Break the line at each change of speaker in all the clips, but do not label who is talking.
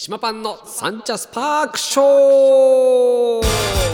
島パンのサンチャスパークショー。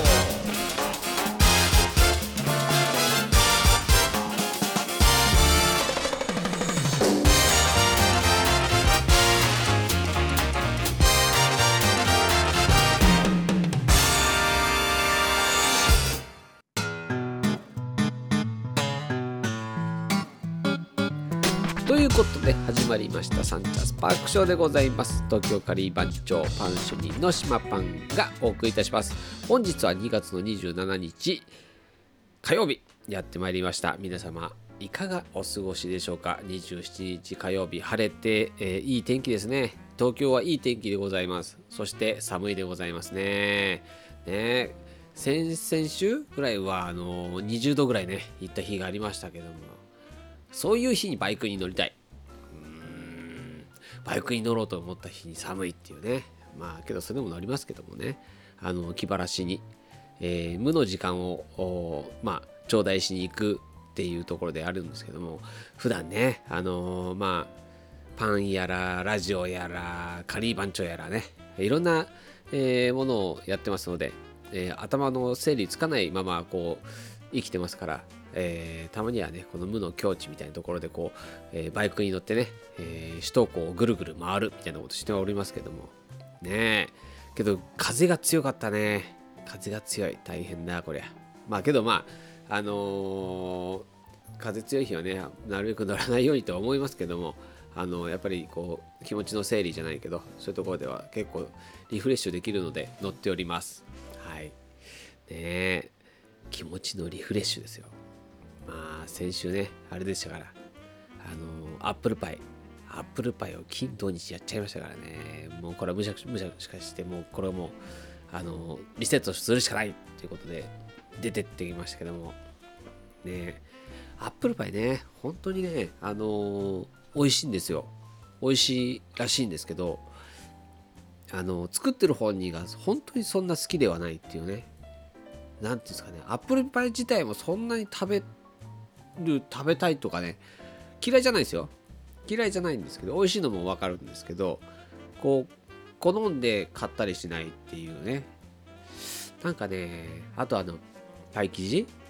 ということで始まりましたサンチャスパークショーでございます。東京カリー番長パン主任の島パンがお送りいたします。本日は2月の27日火曜日やってまいりました。皆様いかがお過ごしでしょうか。27日火曜日晴れて、いい天気ですね。東京はいい天気でございます。そして寒いでございますね。先々週ぐらいは20度ぐらいね行った日がありましたけども、そういう日にバイクに乗りたい。バイクに乗ろうと思った日に寒いっていうね。まあけどそれでも乗りますけどもね。気晴らしに、無の時間を頂戴しに行くっていうところであるんですけども、普段ねパンやらラジオやらカリー番長やらね、いろんな、ものをやってますので、頭の整理つかないままこう生きてますから、たまにはねこの無の境地みたいなところでこう、バイクに乗ってね、首都高をぐるぐる回るみたいなことしておりますけどもね。けど風が強かったね。風が強い、大変だこりゃ。けど風強い日はねなるべく乗らないようにとは思いますけども、やっぱりこう気持ちの整理じゃないけど、そういうところでは結構リフレッシュできるので乗っております。はいね。気持ちのリフレッシュですよ。先週ねあれでしたから、アップルパイを金土日やっちゃいましたからね。もうこれはむしゃくしゃして、もうこれはもうリセットするしかないということで出てってきましたけどもね。アップルパイね本当にね美味しいんですよ。美味しいらしいんですけど、作ってる本人が本当にそんな好きではないっていうね。なんていうんですかね、アップルパイ自体もそんなに食べたいとかね、嫌いじゃないですよ。嫌いじゃないんですけど、美味しいのも分かるんですけど、こう好んで買ったりしないっていうね。なんかね、あとパイ生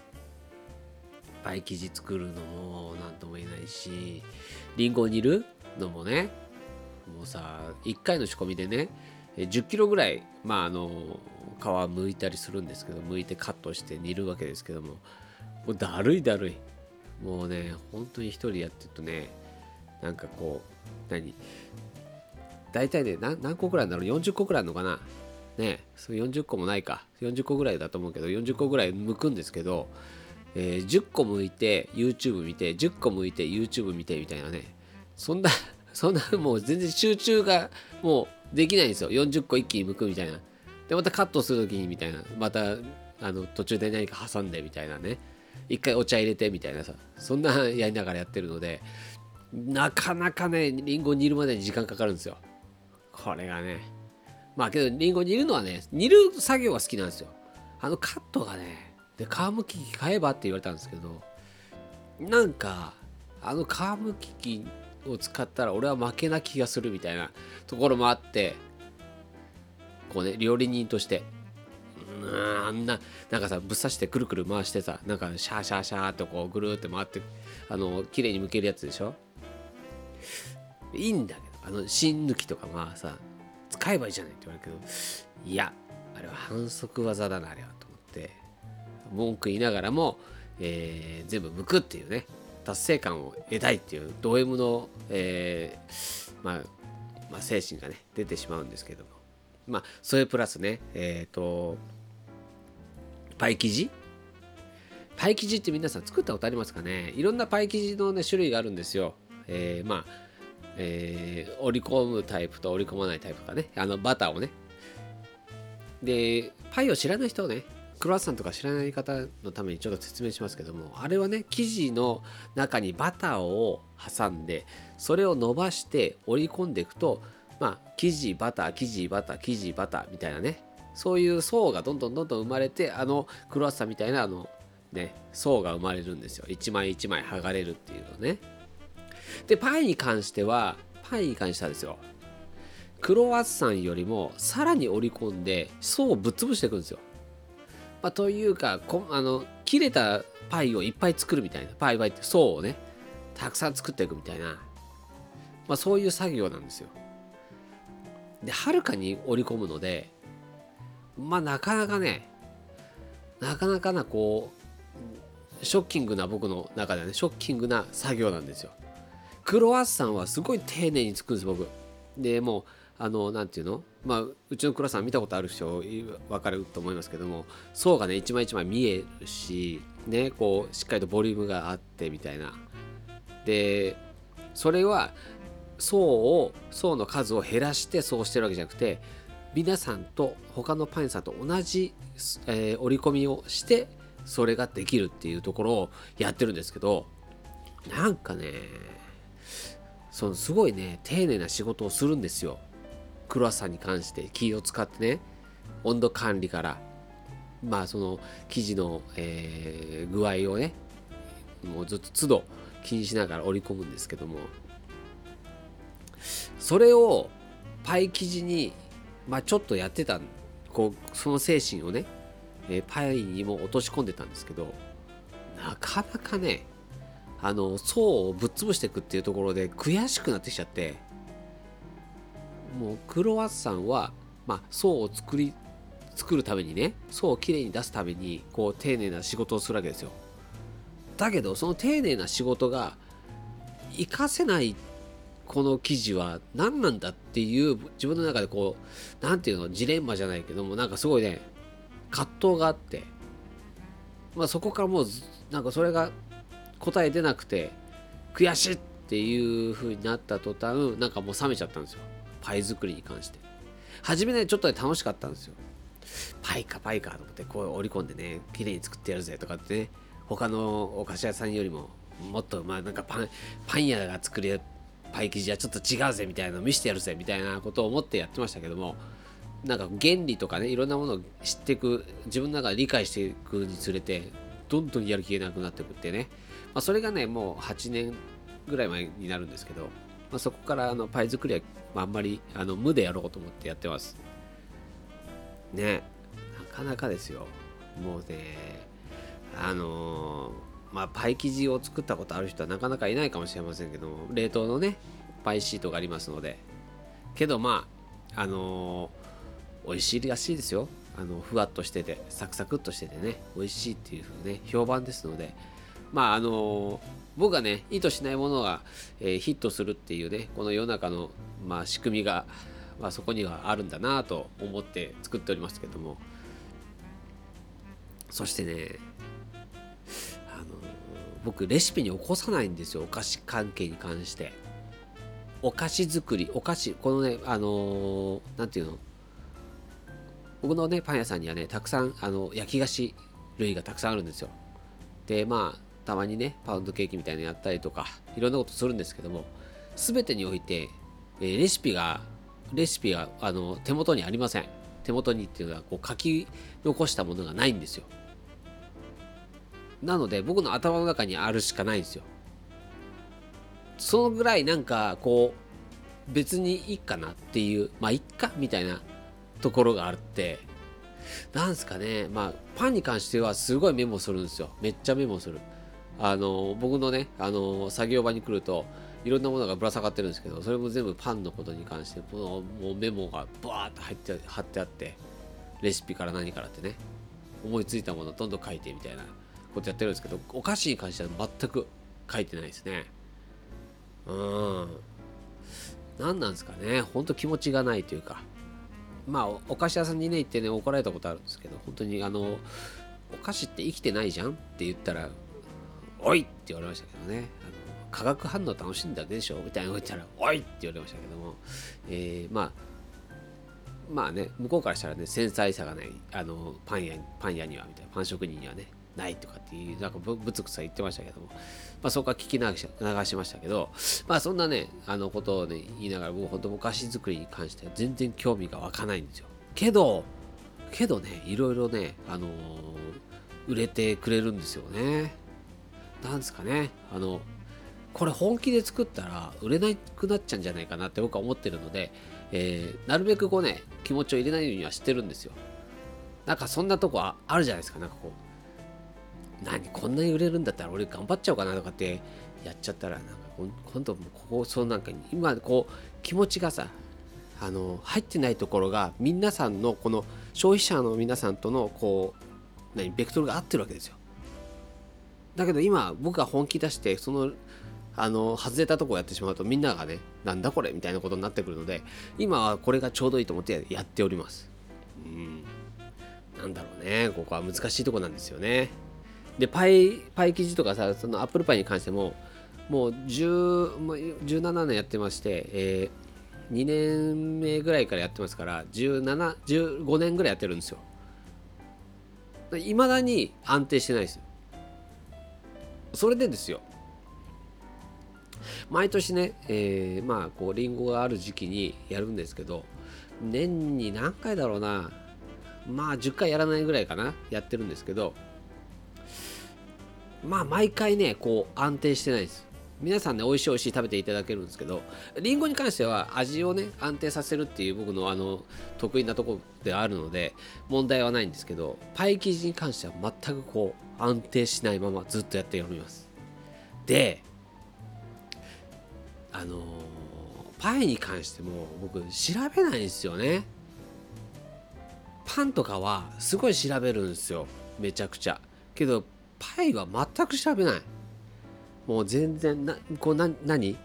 地作るのもなんとも言えないし、リンゴを煮るのもね、もうさ1回の仕込みでね10キロぐらい皮剥いたりするんですけど、剥いてカットして煮るわけですけども、もうだるいもうね本当に一人やってるとね、なんかこう大体ね何個ぐらいだろう、40個ぐらいあるのかなね。そう40個もないか、40個ぐらいだと思うけど、40個ぐらい剥くんですけど、10個剥いて YouTube 見て、10個剥いて YouTube 見てみたいなね。そんなもう全然集中がもうできないんですよ。40個一気に剥くみたいな。でまたカットするときにみたいな、また途中で何か挟んでみたいなね、一回お茶入れてみたいなさ、そんなやりながらやってるので、なかなかねリンゴ煮るまでに時間かかるんですよ。これがね、けどリンゴ煮るのはね、煮る作業が好きなんですよ。カットがね、で皮むき器買えばって言われたんですけど、なんか皮むき器を使ったら俺は負けな気がするみたいなところもあって、こうね料理人としてなんかさ、ぶっ刺してくるくる回してさ、なんかシャーシャーシャーってこうぐるーって回って綺麗に剥けるやつでしょ。いいんだけど芯抜きとかさ使えばいいじゃないって言われるけど、いやあれは反則技だなあれはと思って文句言いながらも、全部剥くっていうね達成感を得たいっていうド M の、精神がね出てしまうんですけども、それプラスねパイ生地って皆さん作ったことありますかね。いろんなパイ生地のね種類があるんですよ。折り込むタイプと折り込まないタイプかね、バターをね。でパイを知らない人ね、クロワッサンとか知らない方のためにちょっと説明しますけども、あれはね生地の中にバターを挟んで、それを伸ばして折り込んでいくと、生地バターみたいなね、そういう層がどんどん生まれて、クロワッサンみたいな層が生まれるんですよ。一枚一枚剥がれるっていうのね。でパイに関してはですよ、 クロワッサンよりもさらに織り込んで層をぶっ潰していくんですよ。というか切れたパイをいっぱい作るみたいな、パイって層をねたくさん作っていくみたいな、そういう作業なんですよ。ではるかに織り込むので、なかなかなこうショッキングな、僕の中ではねショッキングな作業なんですよ。クロワッサンはすごい丁寧に作るんです僕。でもうなんていうの、うちのクロワッサン見たことある人分かると思いますけども、層がね一枚一枚見えるしね、こうしっかりとボリュームがあってみたいな。でそれは層の数を減らしてそうしてるわけじゃなくて、皆さんと他のパン屋さんと同じ、折り込みをしてそれができるっていうところをやってるんですけど、なんかねすごいね丁寧な仕事をするんですよ。クロワッサンに関して気を使ってね、温度管理からその生地の、具合をねもうずっと都度気にしながら織り込むんですけども、それをパイ生地にちょっとやってた、その精神をね、パイにも落とし込んでたんですけど、なかなかね層をぶっ潰していくっていうところで悔しくなってきちゃって、もうクロワッサンは層を作るためにね、層をきれいに出すために丁寧な仕事をするわけですよ。だけどその丁寧な仕事が活かせないこの記事は何なんだっていう自分の中でなんていうの、ジレンマじゃないけども、すごいね葛藤があって、そこからもうそれが答え出なくて悔しいっていう風になった途端もう冷めちゃったんですよ、パイ作りに関して。初めねちょっと楽しかったんですよ。パイかと思って織り込んでね綺麗に作ってやるぜとかってね、他のお菓子屋さんよりももっとパン屋が作るパイ生地はちょっと違うぜみたいなのを見せてやるぜみたいなことを思ってやってましたけども、原理とかねいろんなものを知っていく、自分の中で理解していくにつれてどんどんやる気がなくなっていくってね、それがねもう8年ぐらい前になるんですけど、そこからパイ作りはあんまり無でやろうと思ってやってますね。なかなかですよ。もうねパイ生地を作ったことある人はなかなかいないかもしれませんけども、冷凍のねパイシートがありますので、けど美味しいらしいですよ。ふわっとしててサクサクっとしててね美味しいっていう風ね評判ですので、僕がね意図しないものが、ヒットするっていうねこの世の中の、仕組みが、そこにはあるんだなと思って作っておりますけども、そしてね僕レシピに起こさないんですよ、お菓子関係に関して。お菓子作り、このねなんていうの、僕のねパン屋さんにはねたくさん焼き菓子類がたくさんあるんですよ。でたまにねパウンドケーキみたいなのやったりとかいろんなことするんですけども、全てにおいて、レシピが手元にありません。手元にっていうのは書き残したものがないんですよ。なので僕の頭の中にあるしかないんですよ。そのぐらい別にいいかなっていう、いっかみたいなところがあって、なんすかね、パンに関してはすごいメモするんですよ。めっちゃメモする。僕のね作業場に来るといろんなものがぶら下がってるんですけど、それも全部パンのことに関してもうメモがバーッと貼ってあって、レシピから何からってね思いついたものをどんどん書いてみたいなことやってるんですけど、お菓子に関しては全く書いてないですね。何なんですかね、ほんと気持ちがないというか、お菓子屋さんにね行ってね怒られたことあるんですけど、本当にお菓子って生きてないじゃんって言ったらおいって言われましたけどね、化学反応楽しんだでしょみたいなの言ったらおいって言われましたけども、ね向こうからしたらね繊細さがないパン屋にはみたいな、パン職人にはねないとかっていうぶつくさ言ってましたけども、そこは聞き流しましたけど、そんなねことをね言いながら、僕本当お菓子作りに関しては全然興味が湧かないんですよ。けどねいろいろね売れてくれるんですよね。なんですかねこれ本気で作ったら売れなくなっちゃうんじゃないかなって僕は思ってるので、 なるべくこうね気持ちを入れないようにはしてるんですよ。なんかそんなとこあるじゃないですか。なんかこうこんなに売れるんだったら俺頑張っちゃおうかなとかってやっちゃったら、なんか今度もなんか今こう気持ちがさ入ってないところが皆さんのこの消費者の皆さんとのこうベクトルが合ってるわけですよ。だけど今僕が本気出して外れたとこをやってしまうと、みんながねなんだこれみたいなことになってくるので、今はこれがちょうどいいと思ってやっております。なんだろうね、ここは難しいとこなんですよね。でパイ生地とかさ、そのアップルパイに関してももう17年やってまして、2年目ぐらいからやってますから、15年ぐらいやってるんですよ。いまだに安定してないですよ。それでですよ、毎年ね、こうリンゴがある時期にやるんですけど、年に何回だろうな、10回やらないぐらいかな、やってるんですけど、毎回ねこう安定してないです。皆さんね美味しい食べていただけるんですけど、リンゴに関しては味をね安定させるっていう僕の得意なところであるので問題はないんですけど、パイ生地に関しては全くこう安定しないままずっとやっております。でパイに関しても僕調べないんですよね。パンとかはすごい調べるんですよ、めちゃくちゃ。けどパイは全く調べない。もう全然何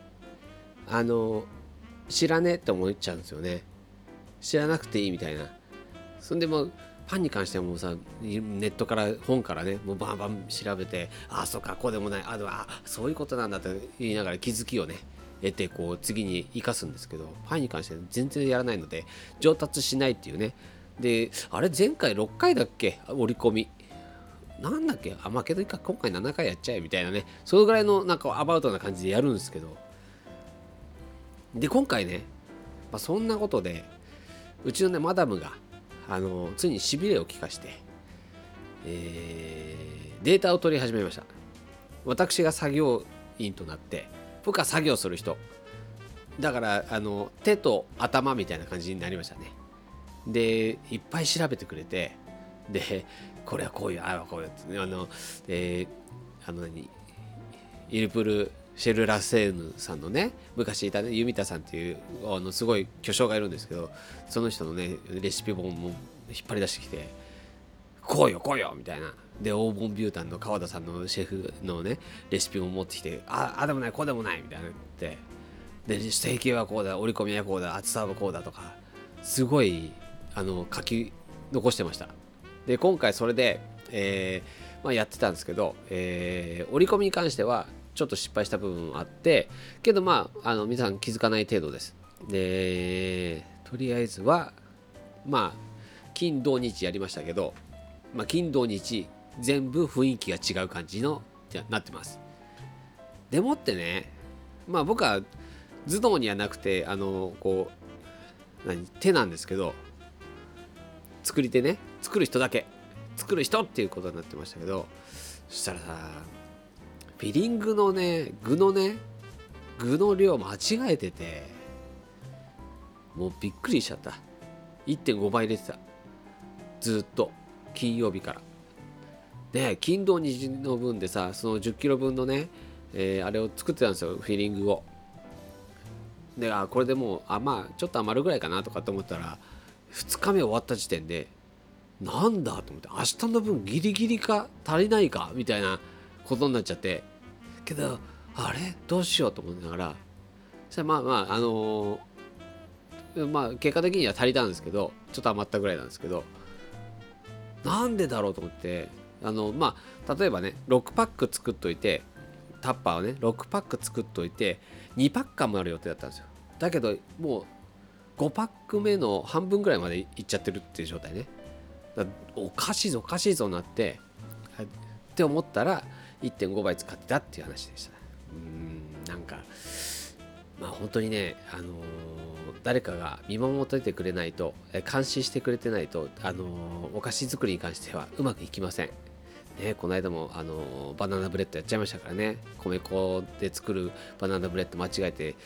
知らねえって思っちゃうんですよね。知らなくていいみたいな。そんでもパンに関してはもうさ、ネットから本からねもうバンバン調べて、そうかこうでもない、そういうことなんだって言いながら気づきをね得て、こう次に生かすんですけど、パンに関しては全然やらないので上達しないっていうね。で前回6回だっけ折り込みなんだっけ、けどいいか今回7回やっちゃえみたいなね、そのぐらいのなんかアバウトな感じでやるんですけど、で今回ね、そんなことでうちのねマダムがついにしびれを切かして、データを取り始めました。私が作業員となって僕は作業する人だから、手と頭みたいな感じになりましたね。でいっぱい調べてくれて、でこれはこういう、こういうイルプルシェルラセーヌさんのね、昔いたねユミタさんっていうすごい巨匠がいるんですけど、その人のねレシピ本も引っ張り出してきて、こうよみたいな。で黄金ビュータンの川田さんのシェフのねレシピも持ってきて、でもないこうでもないみたいなって、で成形はこうだ、折り込みはこうだ、厚さはこうだとかすごい書き残してました。で今回それで、やってたんですけど、折り込みに関してはちょっと失敗した部分あってけど、皆さん気づかない程度です。でとりあえずは金土日やりましたけど、金土日全部雰囲気が違う感じのなってます。でもってね、僕は頭脳にはなくて手なんですけど、作り手ね、作る人だけ作る人っていうことになってましたけど、そしたらさ、フィリングのね具の量間違えてて、もうびっくりしちゃった。 1.5 倍入れてた、ずっと金曜日からね。金土日の分でさ、その10キロ分のね、あれを作ってたんですよ、フィリングを。でこれでもうちょっと余るぐらいかなとかと思ったら、2日目終わった時点でなんだと思って、明日の分ギリギリか足りないかみたいなことになっちゃって、けどどうしようと思いながら、そしたら結果的には足りたんですけど、ちょっと余ったぐらいなんですけど、なんでだろうと思って、例えばね6パック作っといて、タッパーをね6パック作っといて2パック余る予定だったんですよ。だけどもう5パック目の半分ぐらいまでいっちゃってるっていう状態ね。だおかしいぞなってって思ったら 1.5 倍使ってたっていう話でした。なんか本当にね、誰かが見守っててくれないと、監視してくれてないと、お菓子作りに関してはうまくいきませんね。この間もバナナブレッドやっちゃいましたからね。米粉で作るバナナブレッド間違えて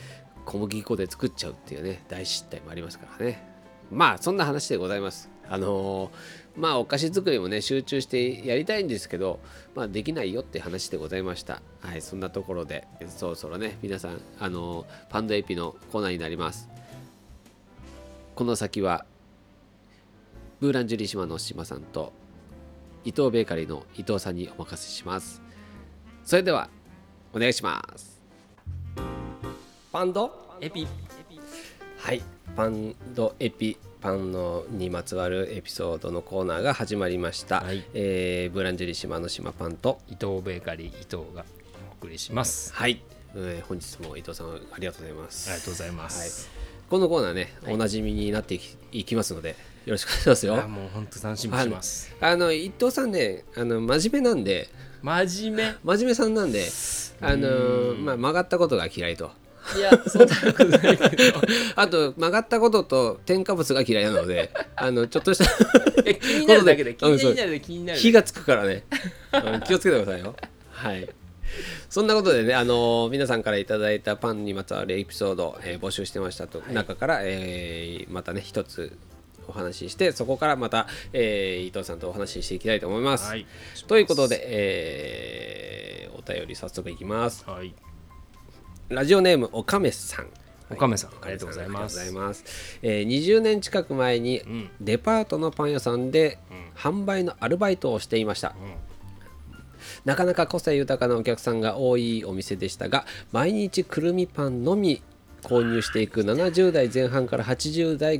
小麦粉で作っちゃうっていうね大失態もありますからね。まあそんな話でございます。まあお菓子作りもね集中してやりたいんですけど、まあできないよって話でございました。はい、そんなところでそろそろね皆さんパンドエピのコーナーになります。この先はブーランジュリ島の島さんと伊藤ベーカリーの伊藤さんにお任せします。それではお願いします。
パンドエピ。はい、パンドエピ、パンのにまつわるエピソードのコーナーが始まりました。はい、ブーランジュリ島の島パンと
伊藤ベーカリー伊藤がお送りします。
はい、本日も伊藤さんありがとうございます。
ありがとうございます。
はい、このコーナーね、おなじみになっていきますのでよろしくお願いしますよ。
もう本当楽しみにします。
伊藤さんね真面目なんで、
真面
目さんなんでまあ、曲がったことが嫌いと。
いやそんなことないけど
あと曲がったことと添加物が嫌いなのでちょっとした
気になるだけで気になる
火がつくからね気をつけてくださいよ。はい、そんなことでね皆さんからいただいたパンにまつわるエピソード、募集してましたと、中から、またね一つお話しして、そこからまた、伊藤さんとお話ししていきたいと思います。はい、ということで、お便り早速いきます。はい、ラジオネームおかめさん。
おかめさん、ありがとうございます。
20年近く前にデパートのパン屋さんで販売のアルバイトをしていました。なかなか個性豊かなお客さんが多いお店でしたが、毎日くるみパンのみ購入していく70代前半から80代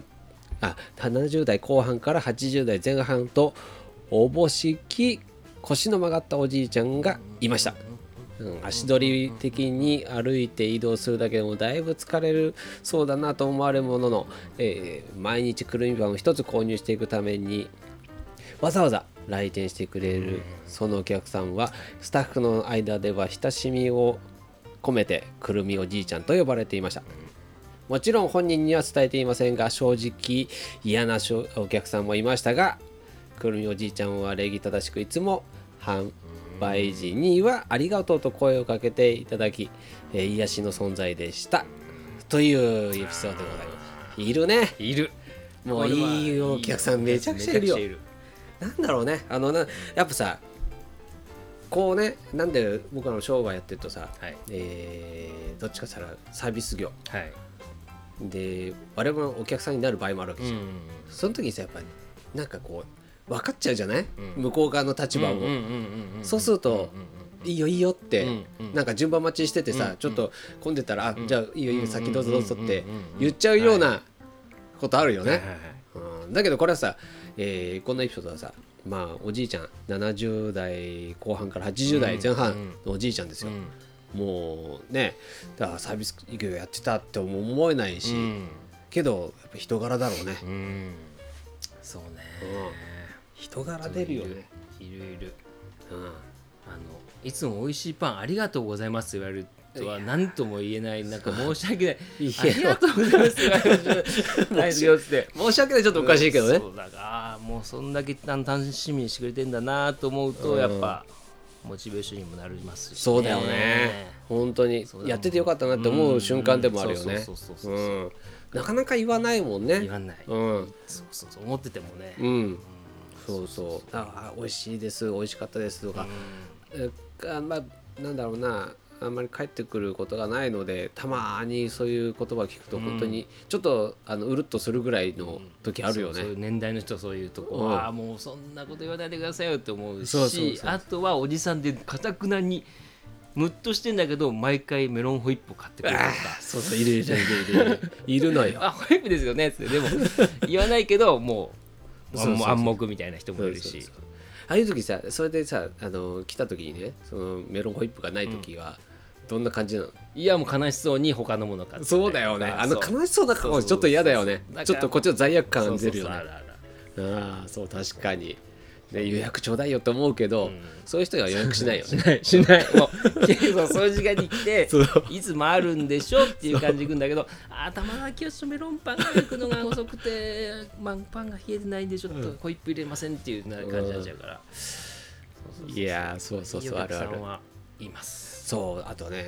70代後半から80代前半とおぼしき腰の曲がったおじいちゃんがいました。足取り的に歩いて移動するだけでもだいぶ疲れるそうだなと思われるものの、毎日くるみパンを一つ購入していくためにわざわざ来店してくれるそのお客さんはスタッフの間では親しみを込めてくるみおじいちゃんと呼ばれていました。もちろん本人には伝えていませんが、正直嫌なお客さんもいましたが、くるみおじいちゃんは礼儀正しくいつも販売時にはありがとうと声をかけていただき、癒しの存在でしたというエピソードでございます。いるね。
いる。
もういいお客さんめちゃくちゃいるよ。なんだろうね、やっぱさ、こうね、なんで僕らの商売やってるとさ、はい、どっちかしたらサービス業、はい、で我々もお客さんになる場合もあるわけじゃん。その時にさ、やっぱりなんかこう分かっちゃうじゃない、向こう側の立場を。そうするといいよいいよって、なんか順番待ちしててさ、ちょっと混んでたら、じゃあいいよいいよ先どうぞどうぞって言っちゃうようなことあるよね。だけどこれはさ、こんなエピソードはさ、まあおじいちゃん70代後半から80代前半のおじいちゃんですよ。もうね、だからサービス業やってたって思えないし、けどやっぱ人柄だろうね。
そうね、
人柄出るよね。
いる、いつも美味しいパンありがとうございますと言われるとは何とも言えない、なんか申し訳ない、ありがとうございますって言われる
申し訳ない、ちょっとおかしいけどね。
そうだが、もうそんだけ楽しみにしてくれてんだなと思うと、やっぱモチベーションにもなりますし、ね、
そうだよね。本当にやっててよかったなって思う瞬間でもあるよね。なかなか言わないもんね。
言わない。そう思っててもね。
そうそう。美味しいです、美味しかったですとか、まあなんだろうな、あんまり帰ってくることがないので、たまにそういう言葉を聞くと本当にちょっとうるっとするぐらいの時あるよね。
そういう年代の人、そういうとこ、もうそんなこと言わないでくださいよって思うし、あとはおじさんでかたくなにムッとしてんだけど毎回メロンホイップを買ってくれるとか。
そういるいるのよ。
ホイップですよねって。でも言わないけどもう暗黙みたいな人もいるし、
ああいう時さ、それでさ来た時にね、そのメロンホイップがない時はどんな感じなの？
いや、もう悲しそうに他のもの買って。
そうだよね。悲しそうな顔ちょっと嫌だよね。ちょっとこっちの罪悪感出るよね。そう確かに。予約ちょうだいよって思うけど、そういう人は予約しないよね。
しない。もうそういう時間に来ていつもあるんでしょっていう感じで行くんだけど、玉川清メロンパンが行くのが遅くてパンが冷えてないんでちょっとホイップ入れませんっていう感じになっちゃうから。
いや、そうあるある。
います。
そう、あとね、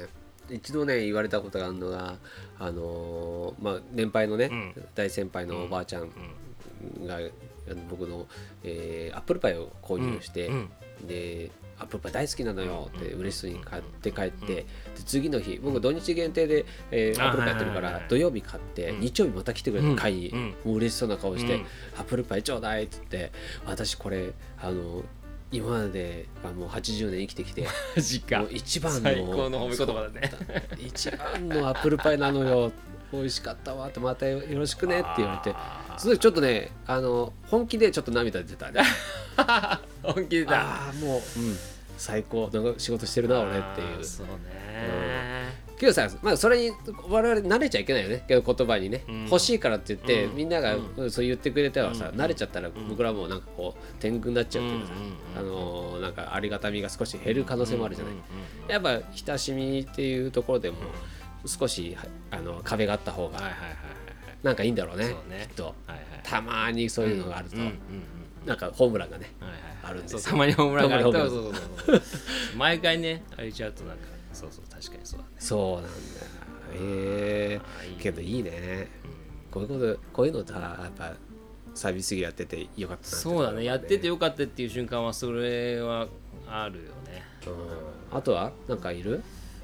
一度ね言われたことがあるのがまあ年配のね、大先輩のおばあちゃんが、僕の、アップルパイを購入して、でアップルパイ大好きなのよって嬉しそうに買って帰って、で次の日僕土日限定で、アップルパイやってるから土曜日買って、日曜日また来てくれて買いに、もう嬉しそうな顔して、アップルパイちょうだいって言って、私これ今までもう80年生きてきてもう一番の
最高の褒め言葉だね
一番のアップルパイなのよ美味しかったわってまたよろしくねって言われて、すごいちょっとね本気でちょっと涙出たね
本気でだ
もう、最高の仕事してるな俺っていう。
そうね、
けどさ、まあ、それに我々慣れちゃいけないよねけど言葉にね、欲しいからって言って、みんながそう言ってくれてはさ、慣れちゃったら僕らもなんかこう天狗になっちゃうっていうかさ、なんかありがたみが少し減る可能性もあるじゃない、やっぱ親しみっていうところでも少し壁があった方がなんかいいんだろうね、きっと、たまにそういうのがあると、なんかホームランがね、あるんですよ。
たまにホームランがあるとそう毎回ねあれちゃうとなんかそう確かにそうだね。
そうなんだけどいいね、こういうのとやっぱサービス業やっててよかったな。
そうだね、やっててよかったっていう瞬間はそれはあるよね。
あとはなんかいる？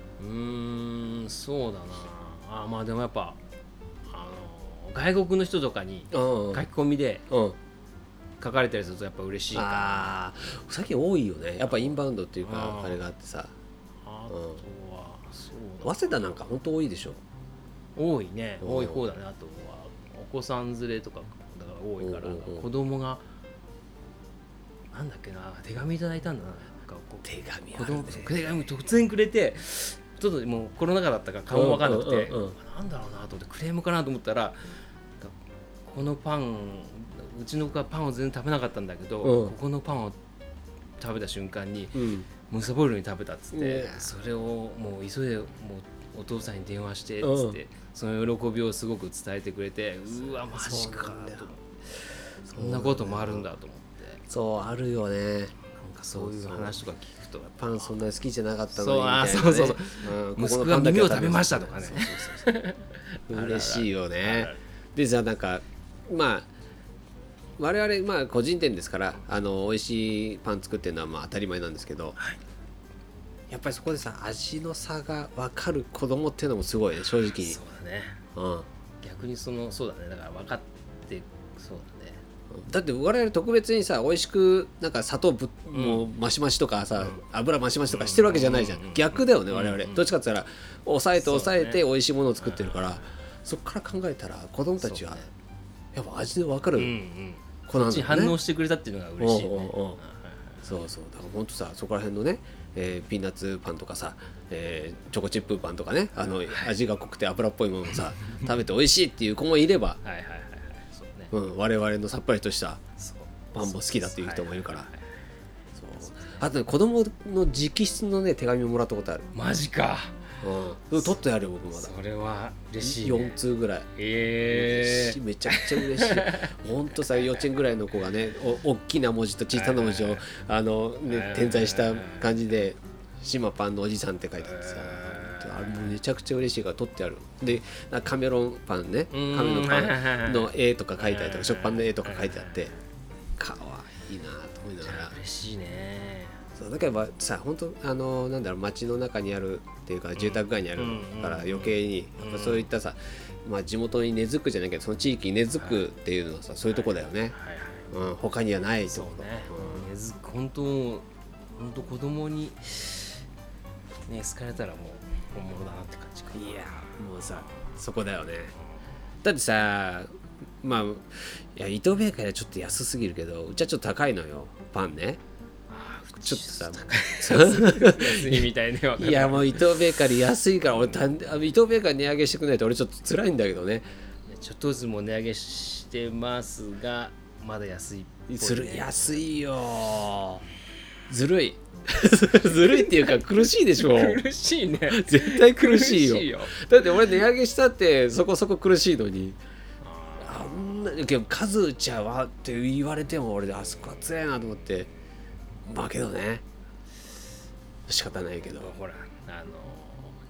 そうだな。まあでもやっぱ外国の人とかに書き込みで書かれたりするとやっぱ嬉しいか
な。最近多いよねやっぱインバウンドっていうかあれがあってさ。
あとはそうだ、
早稲田なんか本当多いでしょ。
多いね、多い方だね。あとはお子さん連れとかだから多いから、子供がなんだっけな、手紙いただいたんだな。
手紙
あるね。手紙突然くれて、ちょっともうコロナ禍だったから顔分かんなくて、なんだろうなと思ってクレームかなと思ったら、このパンうちの子はパンを全然食べなかったんだけど、ここのパンを食べた瞬間に、ムサボイルに食べたっつって、それをもう急いでもうお父さんに電話してっつって、その喜びをすごく伝えてくれて、うわマジかと思って、そんなこともあるんだと思って。
そうあるよね。なんか
そういう話とか聞くと
パンそんなに好きじゃなかったのにみたいなね。
そう息子が耳を食べましたとかね。
嬉しいよね。でさ、なんかまあ我々まあ個人店ですから美味しいパン作ってるのはまあ当たり前なんですけど、やっぱりそこでさ味の差が分かる子供っていうのもすごいね、正直に。
そうだね、逆にそうだね、だから分かってそうだね。
だって我々特別にさ美味しくなんか砂糖もうマシマシとかさ、油マシマシとかしてるわけじゃないじゃん。逆だよね我々、どっちかって言ったら抑えて美味しいものを作ってるから、そこから考えたら子供たちはやっぱ味で分かる子なんだよね。
反応してくれたっていうのが嬉しいね。
そうだから本当さ、そこら辺のね、ピーナッツパンとかさ、チョコチップパンとかね、味が濃くて油っぽいものをさ食べて美味しいっていう子もいれば、我々のさっぱりとしたパンも好きだっていう人もいるから。あとね、子供の直筆のね手紙をもらったことある。
マジか。
取ってあるよ僕まだ。
それは嬉しい、
4通ぐらい。めちゃくちゃ嬉しい。ほんとさ、幼稚園ぐらいの子がね、大きな文字と小さな文字を点在した感じで島パンのおじさんって書いてあってさ、あれもめちゃくちゃ嬉しいから取ってある。でカメロンパンね、カメロンパンの絵とか書いてあったりとか、食パンの絵とか書いてあってかわいいなと思いながら。
嬉しいね。
そうだからさ、本当なんだろう、街の中にあるっていうか住宅街にあるから余計にやっぱそういったさ、まあ、地元に根付くじゃないけどその地域に根付くっていうのはさ、そういうとこだよね。他にはないところ。
根付く、本当子供にね好かれたらもう本物だなって感じか。
いやもうさそこだよね。だってさ、まあいや伊藤ベーカリーはちょっと安すぎるけど、うちはちょっと高いのよパンね。ちょっとさ
安いみたいね。
いやもう伊藤ベーカリー安いから俺伊藤ベーカリー値上げしてくれないと俺ちょっと辛いんだけどね。
ちょっとずつも値上げしてますがまだ安いっぽい、ね、
安いよ。ずるいずるいっていうか苦しいでしょ。
苦しいね、
絶対苦しいよ。だって俺値上げしたってそこそこ苦しいのに、あんなけど数打ちゃわって言われても俺あそこは強いなと思って、まあけどね仕方ないけど、
ほら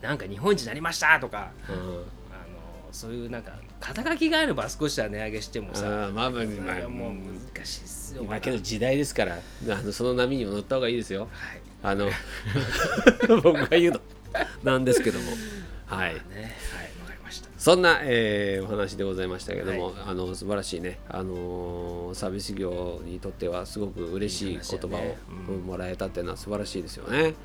なんか日本一になりましたとか、そういうなんか肩書きがあれば少しは値上げしてもさ、
まあもう
難しいっすよ。
今けど時代ですからその波にも乗った方がいいですよ。僕が言うのなんですけども、はい、わかりました。そんな、お話でございましたけども、素晴らしいね、サービス業にとってはすごく嬉しい言葉をもらえたっていうのは素晴らしいですよね。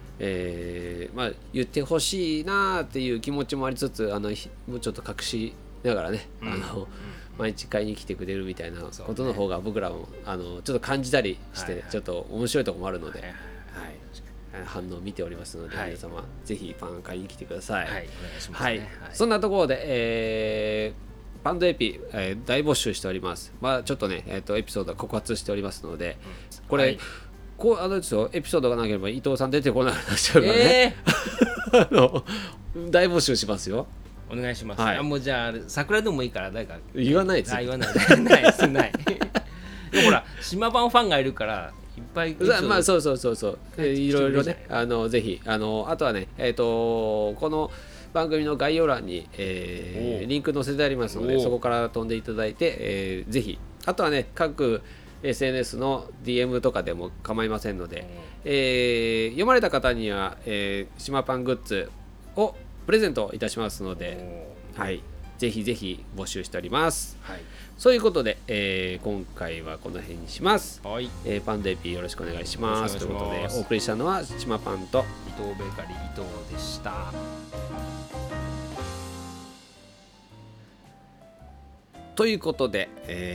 言ってほしいなっていう気持ちもありつつ、もうちょっと隠しながらね、毎日買いに来てくれるみたいなことの方が僕らもちょっと感じたりして、ちょっと面白いところもあるので、反応を見ておりますので、皆様ぜひパン買いに来てください。お願いしますね。そんなところで、パンドエピ、大募集しております。ちょっとね、エピソードは告発しておりますので、これ、ですよ、エピソードがなければ伊藤さん出てこない話だからね、大募集しますよ。
お願いします。もうじゃあ桜でもいいから誰か
言わないですよ。
言わないですない。でもほら島版ファンがいるからいっぱい。
そういろいろね、ぜひあとはね、この番組の概要欄に、リンク載せてありますので、そこから飛んでいただいて、ぜひ、あとはね、各SNS の DM とかでも構いませんので、読まれた方には、島パングッズをプレゼントいたしますので、ぜひぜひ募集しております。そういうことで、今回はこの辺にします。パンデピーよろしくお願いします。ということでお送りしたのは島パンと
伊藤ベーカリー伊藤でした。
ということで、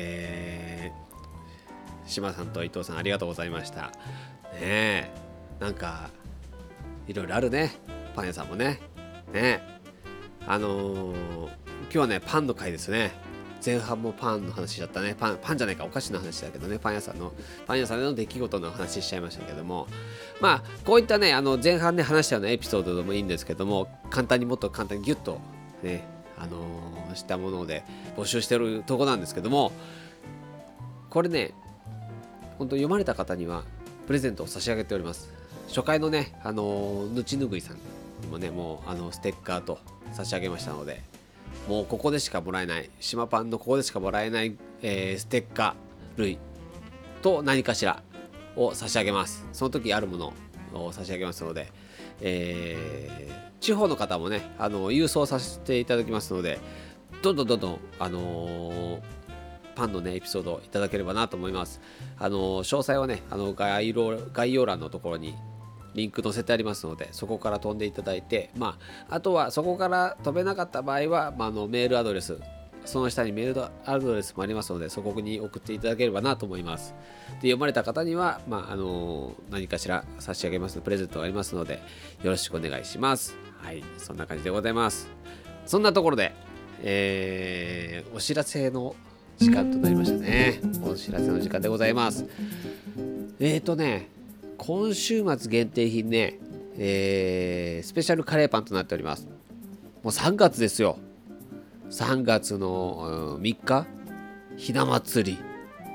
島さんと伊藤さんありがとうございました。なんかいろいろあるね、パン屋さんもね。今日はねパンの回ですね。前半もパンの話だったね。パンじゃないか、お菓子の話だけどね、パン屋さんでの出来事の話しちゃいましたけども、こういったね前半で話したようなエピソードでもいいんですけども、もっと簡単にギュッとねしたもので募集してるとこなんですけども、これね本当読まれた方にはプレゼントを差し上げております。初回のねぬちぬぐいさんにもねもうステッカーと差し上げましたので、もうここでしかもらえない、島パンのここでしかもらえない、ステッカー類と何かしらを差し上げます。その時あるものを差し上げますので、地方の方もね郵送させていただきますので、どんどんパンのねエピソードをいただければなと思います。詳細はね概要欄のところにリンク載せてありますので、そこから飛んでいただいて、あとはそこから飛べなかった場合は、メールアドレス、その下にメールアドレスもありますので、そこに送っていただければなと思います。で、読まれた方には、何かしら差し上げます、プレゼントがありますので、よろしくお願いします。はい、そんな感じでございます。そんなところで、お知らせの時間となりましたね。お知らせの時間でございます。今週末限定品ね、スペシャルカレーパンとなっております。もう3月ですよ。3月の3日、ひな祭り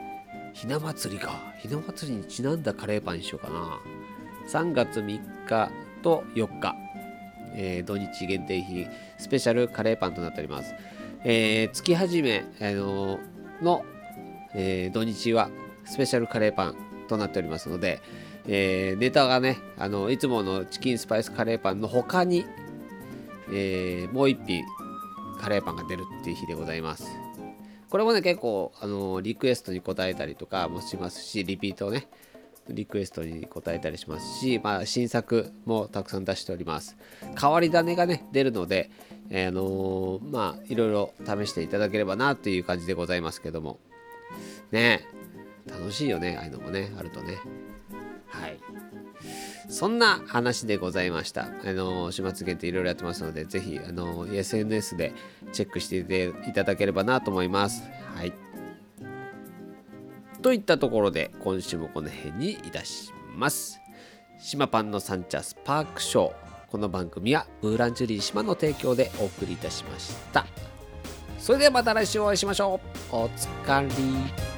にちなんだカレーパンにしようかな。3月3日と4日、土日限定品スペシャルカレーパンとなっております。月始め、の、土日はスペシャルカレーパンとなっておりますので、ネタがねいつものチキンスパイスカレーパンの他に、もう一品カレーパンが出るっていう日でございます。これもね結構リクエストに応えたりとかもしますし、リピートねリクエストに応えたりしますし、新作もたくさん出しております。変わり種がね出るので、いろいろ試していただければなという感じでございますけどもね、楽しいよね、ああいうのもねあるとね。はい、そんな話でございました。週末限定いろいろやってますので、ぜひSNS でチェックしていただければなと思います。はい、といったところで今週もこの辺にいたします。島パンのサンチャスパークショー、この番組はブーランジュリー島の提供でお送りいたしました。それではまた来週お会いしましょう。おつかり。